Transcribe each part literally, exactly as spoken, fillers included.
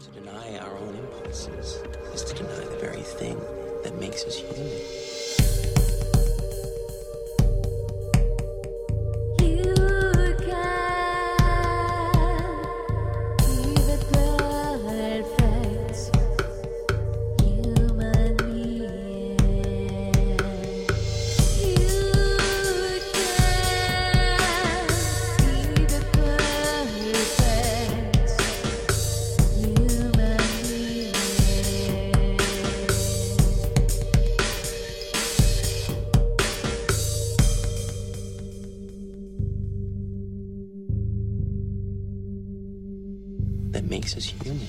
To deny our own impulses is to deny the very thing that makes us human. That makes us human.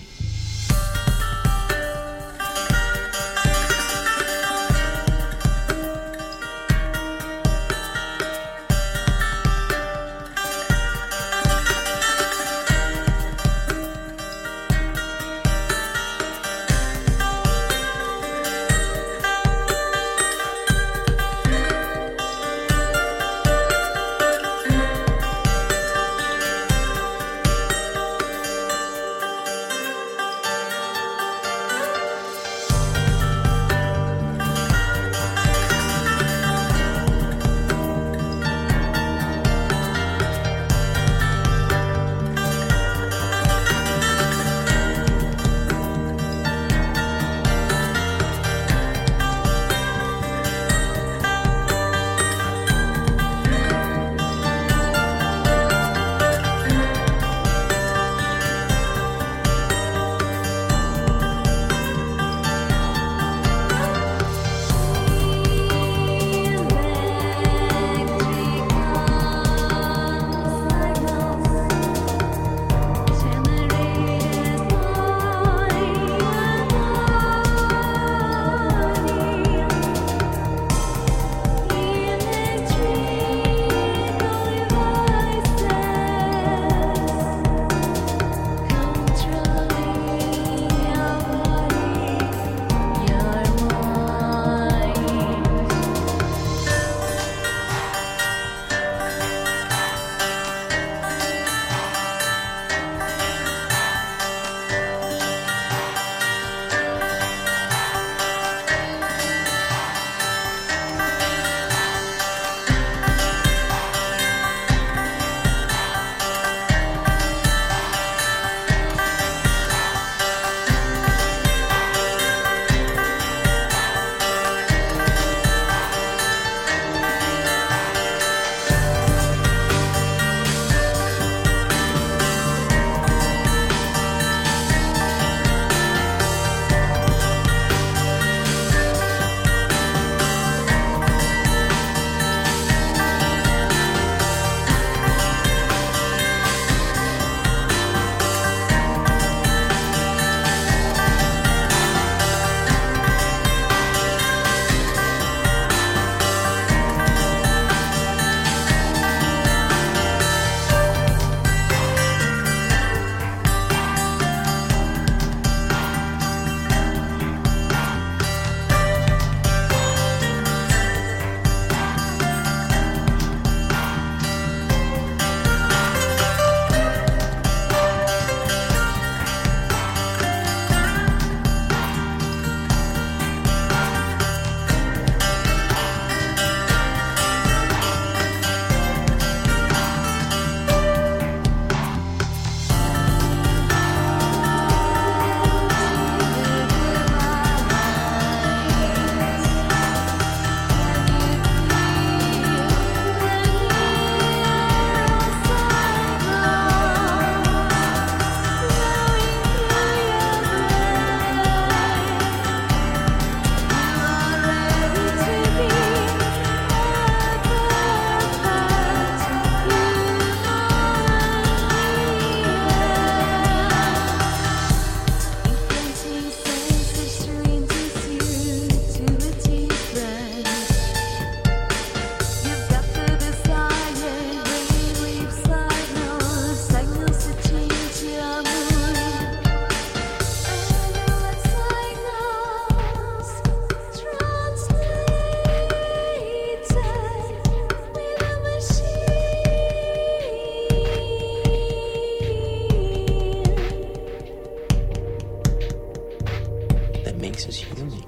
makes us human.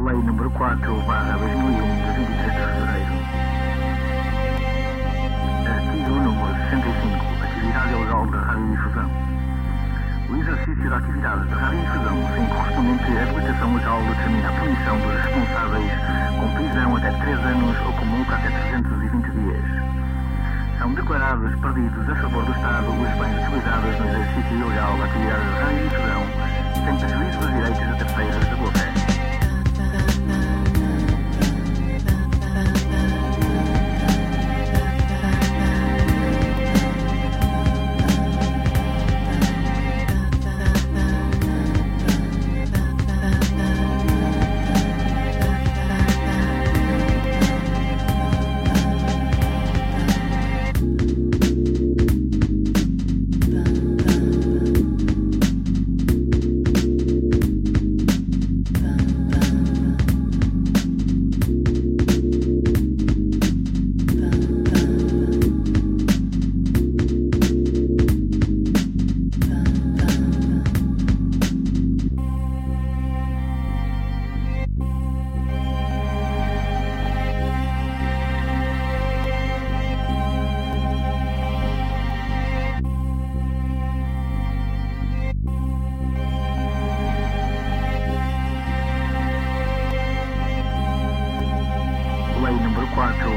Lei número quatro barra dois mil e um, de vinte e três de fevereiro. Artigo número sessenta e cinco. Atividade ilegal da radiodifusão. O exercício da atividade de radiodifusão sem correspondente habilitação legal determina a punição dos responsáveis com prisão até três anos ou com multa até trezentos e vinte dias. São declarados perdidos a favor do Estado os bens utilizados no exercício ilegal da atividade de radiodifusão sem prejuízo dos direitos de terceiros de boa fé. Lei número quatro.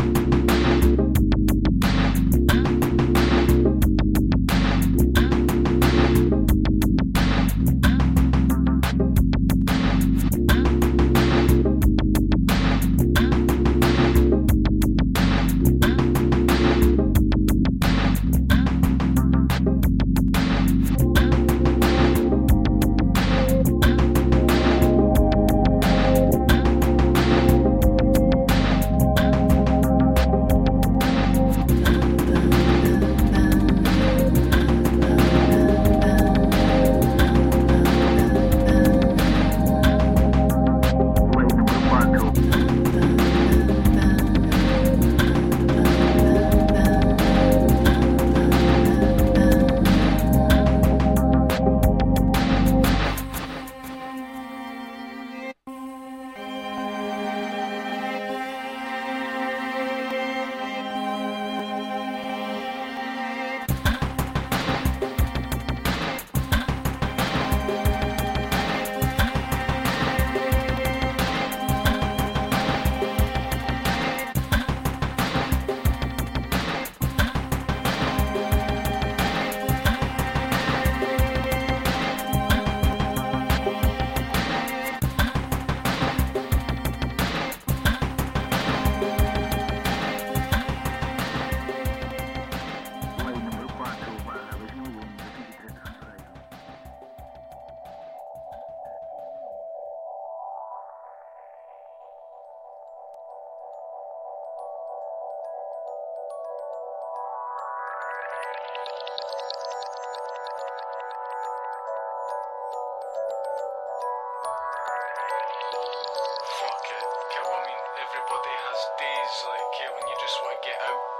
Everybody has days like yeah, when you just want to get out.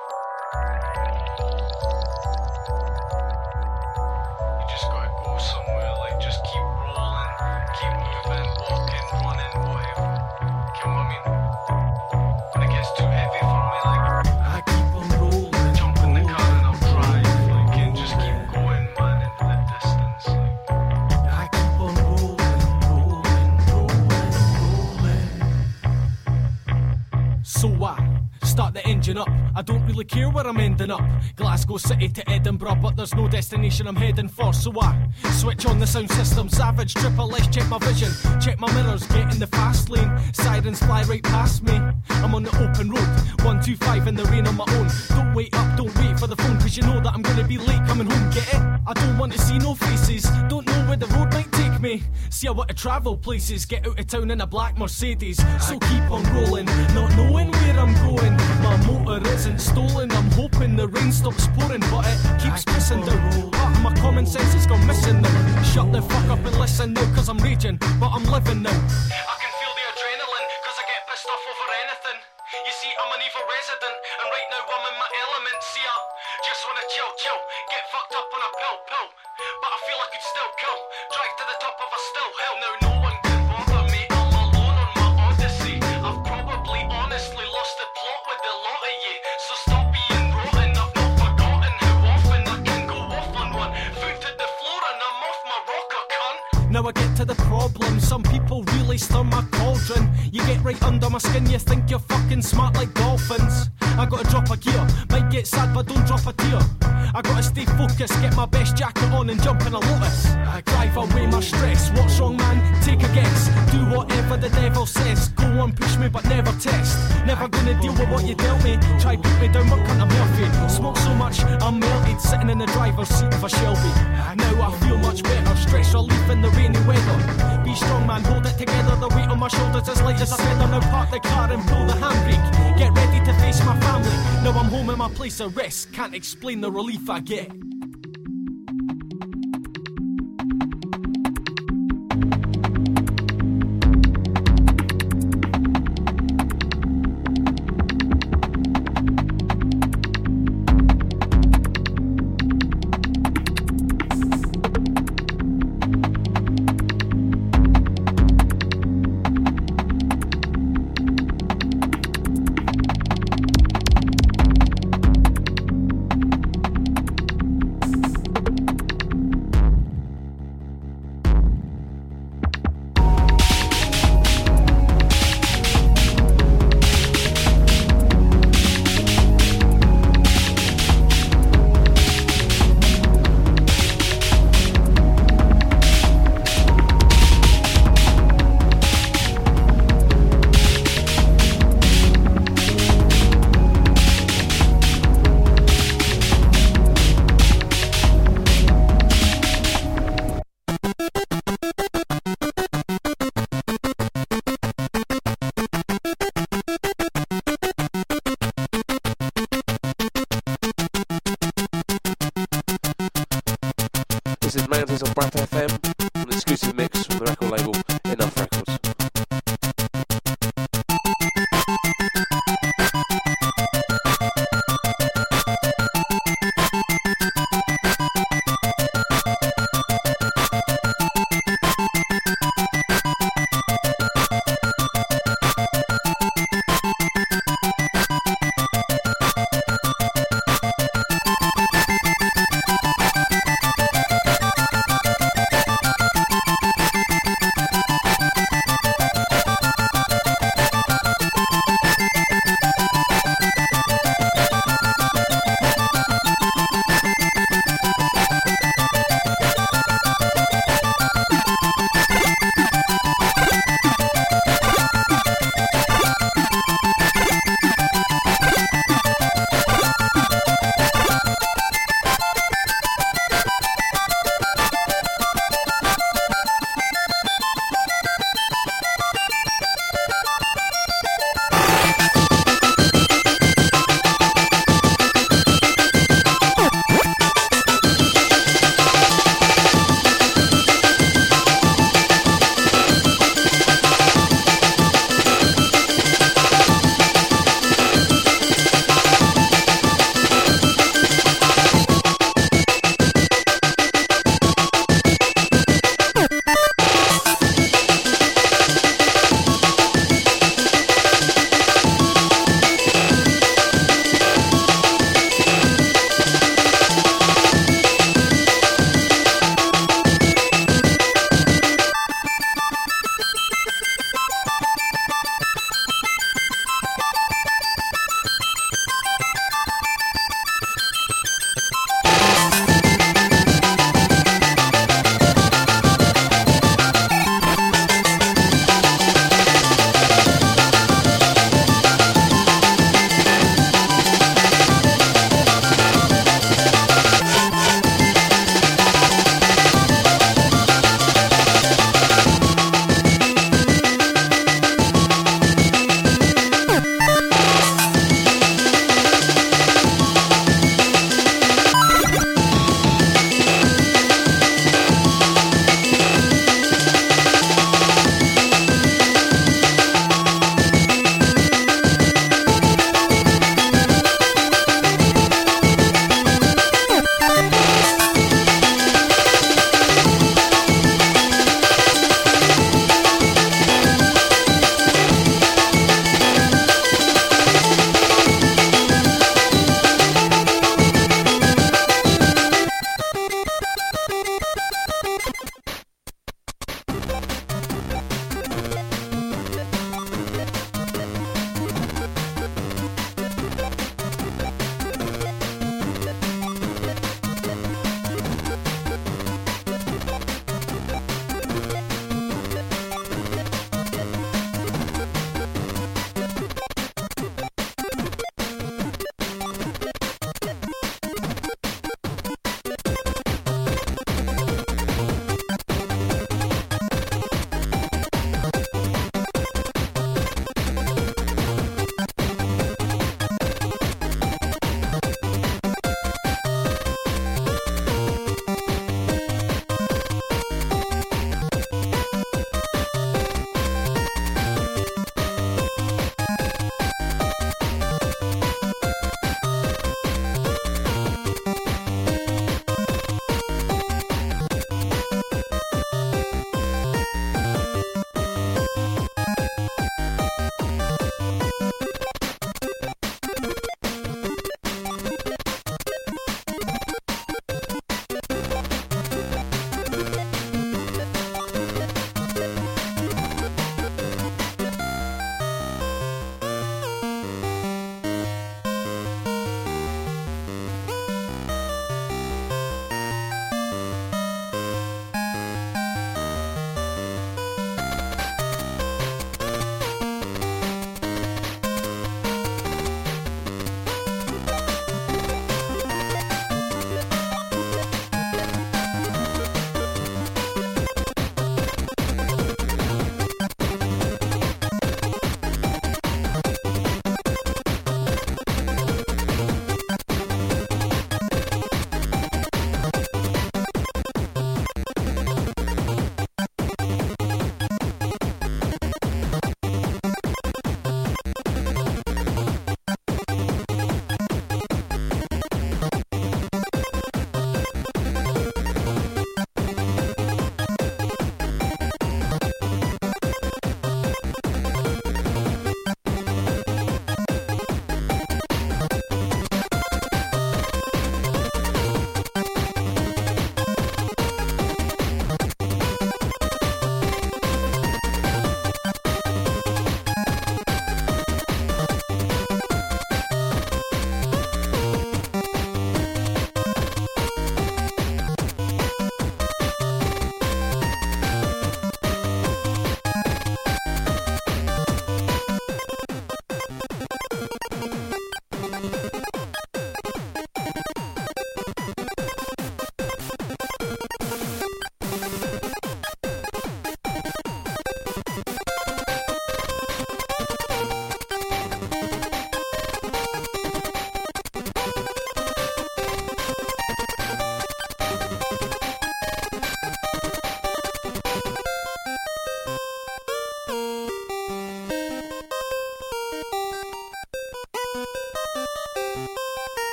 You just gotta go somewhere, like just keep rolling, keep moving, walking, running, whatever. You know what I mean? When it gets too heavy for me, like I keep on rolling, jump in the car and I'll drive, like and just keep going, man, into the distance. Like I keep on rolling, rolling, rolling, rolling. So I start the engine up. I don't really care where I'm ending up. Glasgow City to Edinburgh, but there's no destination I'm heading for. So I switch on the sound system, savage, triple S, check my vision, check my mirrors, get in the fast lane. Sirens fly right past me. I'm on the open road, one two five in the rain on my own. Don't wait up, don't wait for the phone, cause you know that I'm gonna be late coming home, get it? I don't want to see no faces, don't know where the road might take me. See I want to travel places, get out of town in a black Mercedes. So keep on rolling, not knowing where I'm going. My motor isn't stolen, I'm hoping the rain stops pouring, but it keeps pissing down. Part of my common sense has gone missing now. Shut the fuck up and listen now, cause I'm raging, but I'm living now. I can feel the adrenaline, cause I get pissed off over anything. You see, I'm an evil resident, and right now I'm in my element. See, I just wanna chill, chill, get fucked up on a pill, pill. But I feel I could still kill, drive to the top of a still hill. Now no one can bother me, I'm alone on my children. You get right under my skin, you think you're fucking smart like dolphins. I gotta drop a gear, might get sad but don't drop a tear. I gotta stay focused, get my best jacket on and jump in a Lotus. I drive away my stress, what's wrong man? Take a guess, do whatever the devil says. Go on, push me but never test. Never gonna deal with what you dealt me. Try put me down, but cunt I'm Murphy. Smoke so much, I'm melted, sitting in the driver's seat of a Shelby. Now I feel much better, stress relief in the rainy weather. Be strong man, hold it together, the weight on my shoulders as light as a feather. Now park the car and pull the handbrake. Get ready to face my family. Now I'm home in my place of rest. Can't explain the relief I get.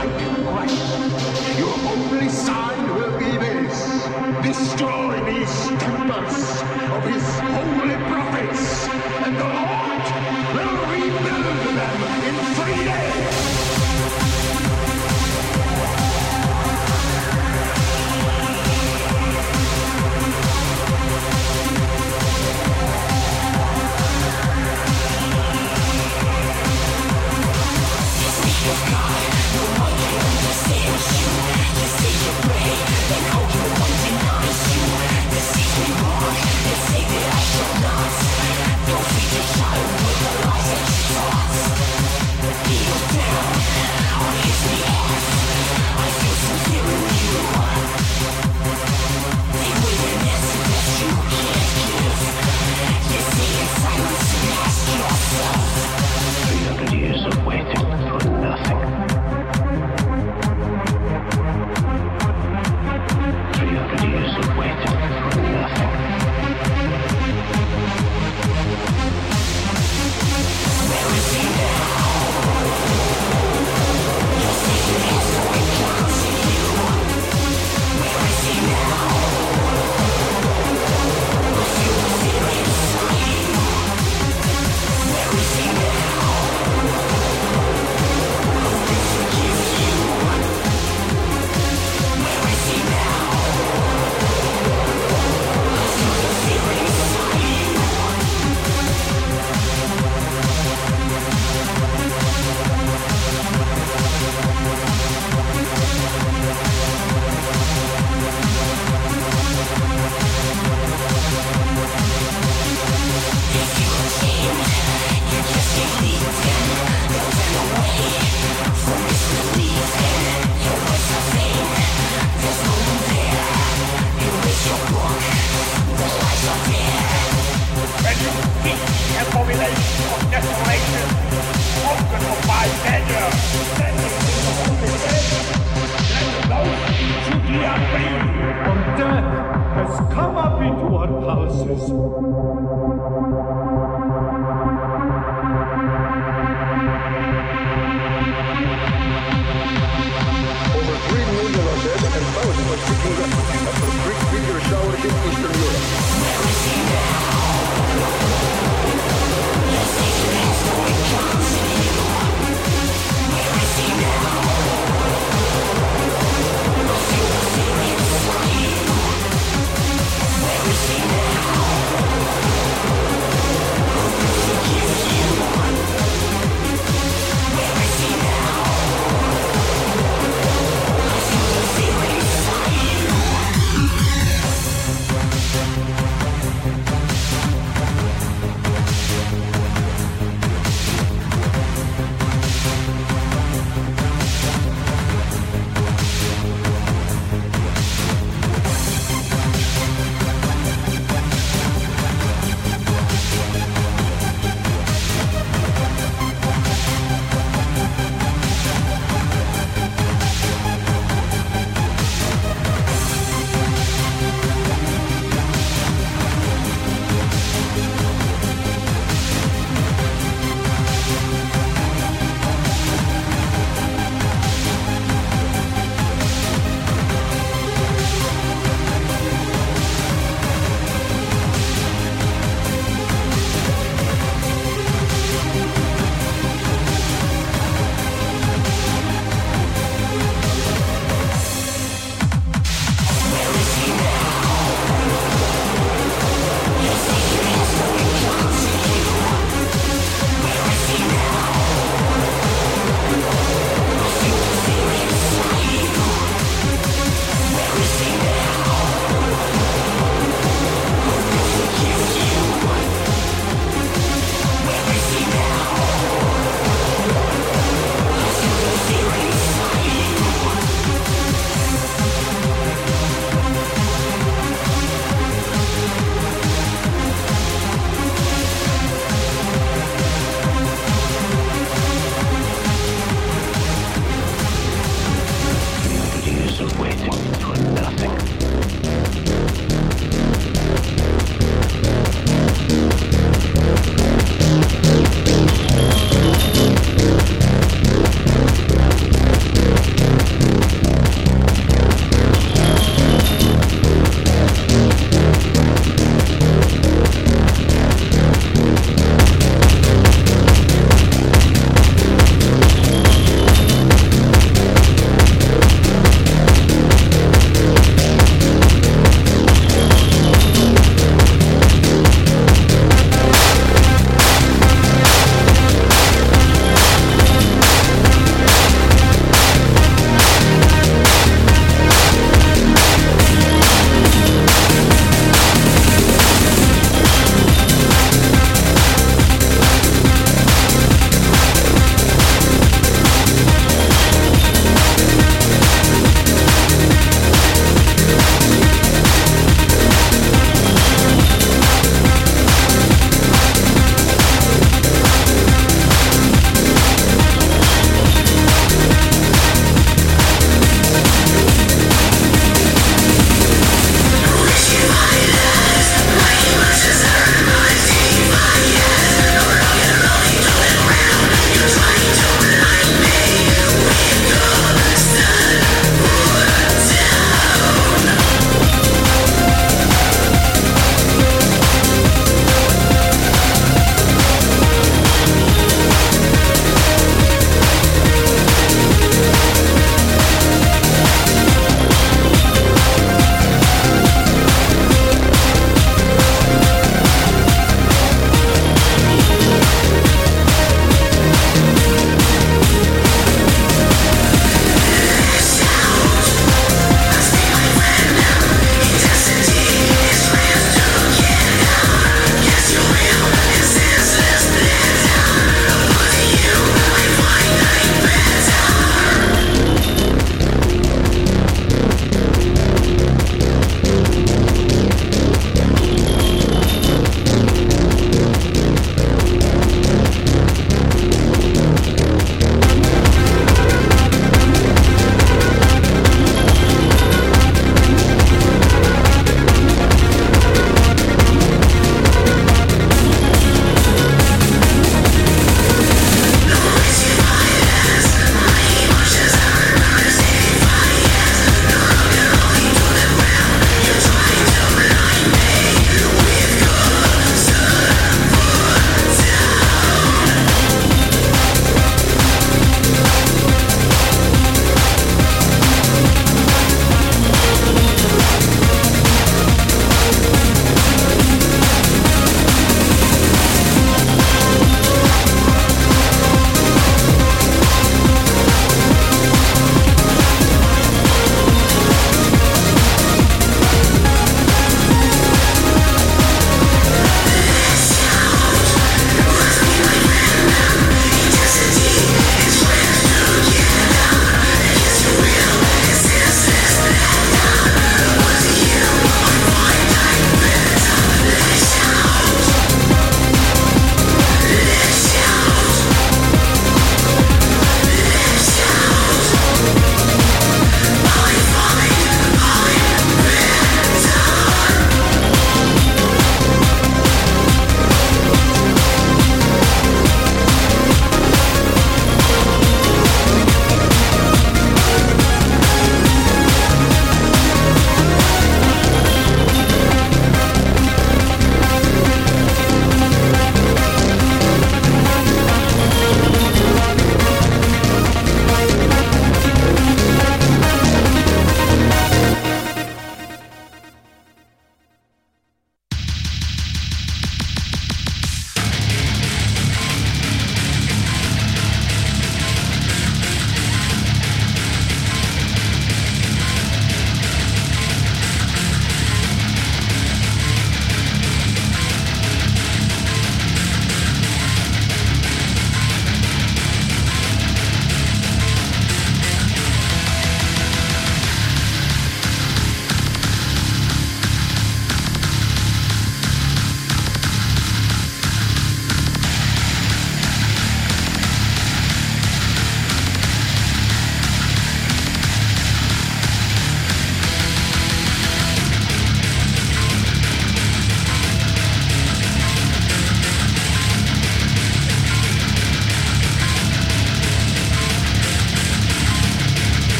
fight Christ, your only sign will be this. Destroy these temples of his holy prophets, and the Lord will rebuild them in three days. Where is he now?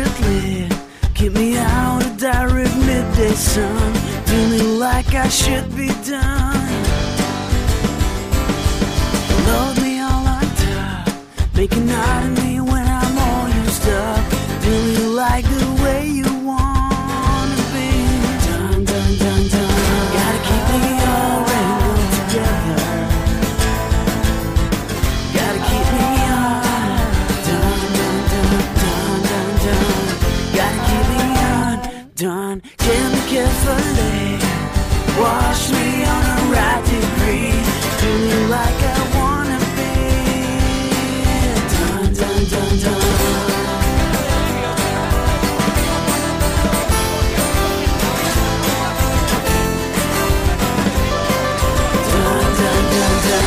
secretly keep me out of direct midday sun. Do me like I should be done. Love me all on top, make a night of me when I'm all used up. Do me like the way you wanna be. Dun dun dun dun. Gotta keep me all wrangled together. Gotta keep me on. Dun dun dun dun dun dun. Gotta keep me on. Done. Kill me carefully. Wash me on a right degree. Do me like I wanna be. Dun dun dun dun. Dun dun dun dun.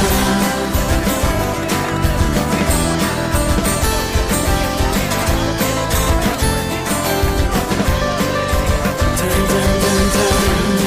Dun dun dun dun.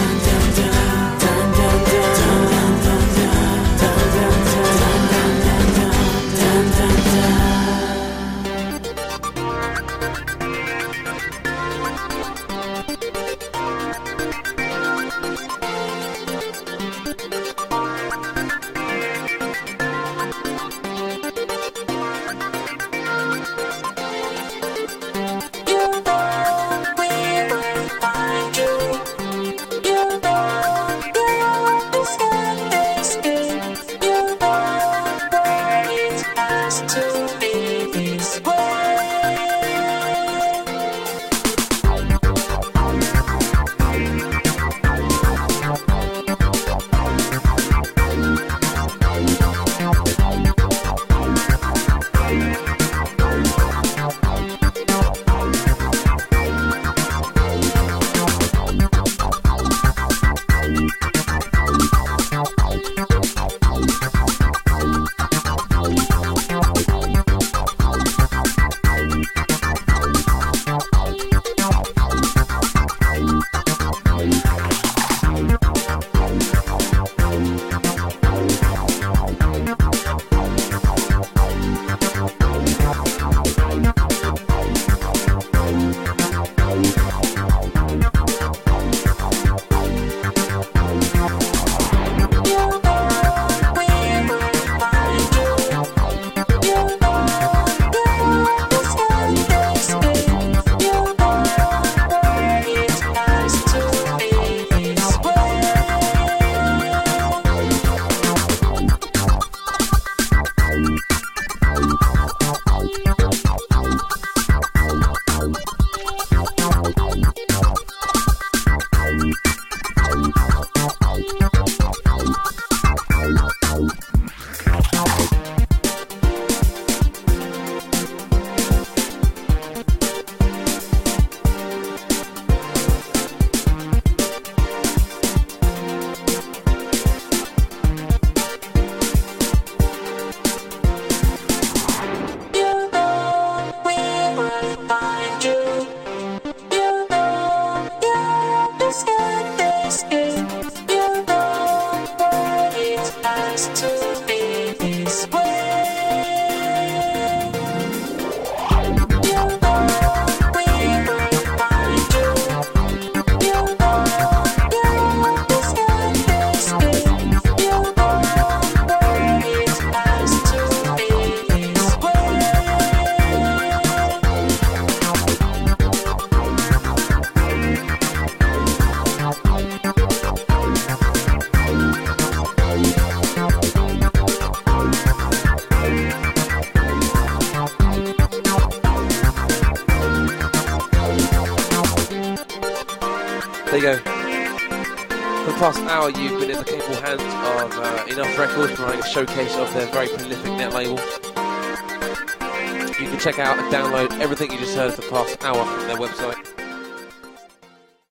There you go. For the past hour, you've been in the capable hands of uh, Enough Records, providing a showcase of their very prolific net label. You can check out and download everything you just heard for the past hour from their website.